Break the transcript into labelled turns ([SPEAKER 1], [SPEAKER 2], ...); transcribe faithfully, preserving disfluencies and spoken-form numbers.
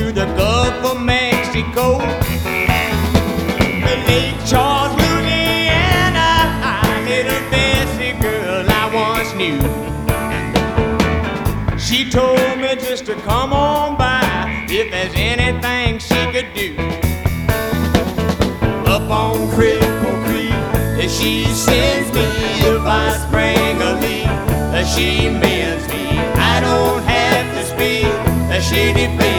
[SPEAKER 1] to the Gulf of Mexico, the Lake Charles, Louisiana, little Bessie girl I once knew. She told me just to come on by if there's anything she could do. Up on Cripple Creek, she sends me if I spring a leak. She mends me, I don't have to speak. She defends